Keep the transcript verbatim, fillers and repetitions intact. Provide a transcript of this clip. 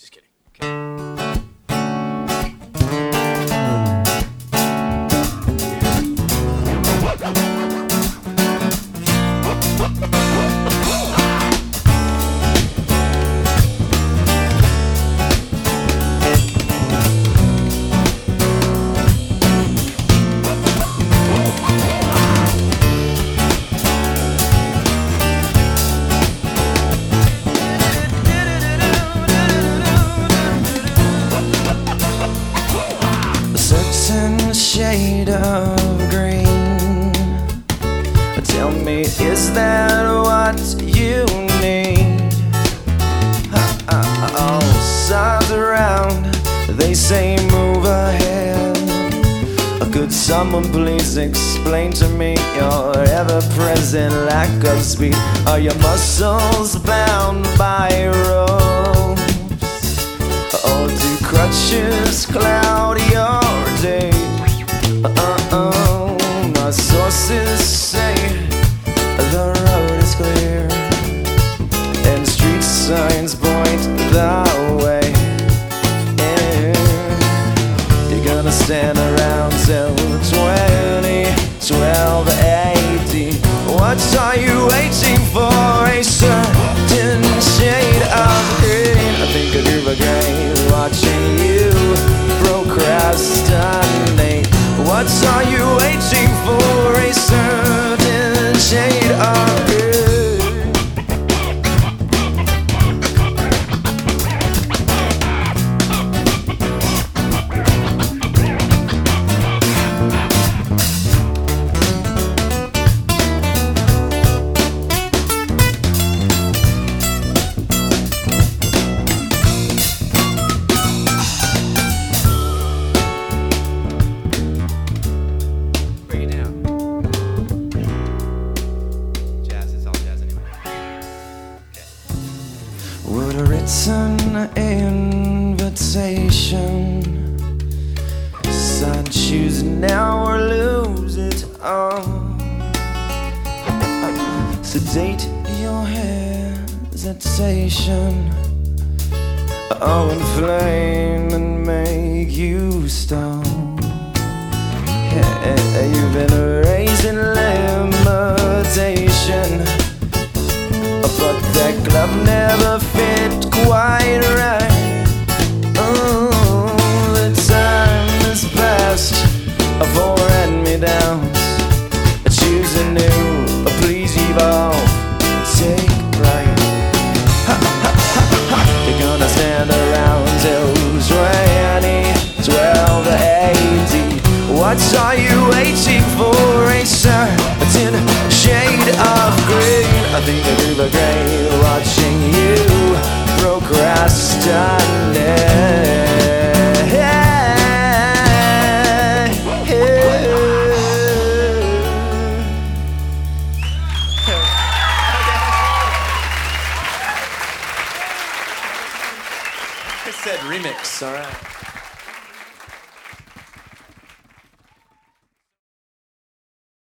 Just kidding. Okay. Shade of green. Tell me, is that what you need? All sides around, they say move ahead. Could someone please explain to me your ever-present lack of speed? Are your muscles bound by ropes? Or do crutches cloud your day? Uh-oh, my sources say the road is clear and street signs point the way. Yeah. You're gonna stand around till twenty, twelve, eighty. What are you waiting for? A certain shade of green. I think I'd do again watching you procrastinate. What are you waiting for? A certain shade of green. Would a written invitation sign choose now or lose it all? Sedate your hesitation, oh, inflame and make you stall. Yeah, you've been raising limitation, but that glove never fit quite right. Oh, the time has passed for hand-me-downs. Choose a new, please evolve, take flight. Ha, ha, ha, ha. You're gonna stand around till twenty, twelve, eighty. What are you waiting for? A certain shade of green. I think I do the great watching you procrastinate. I said remix, all right.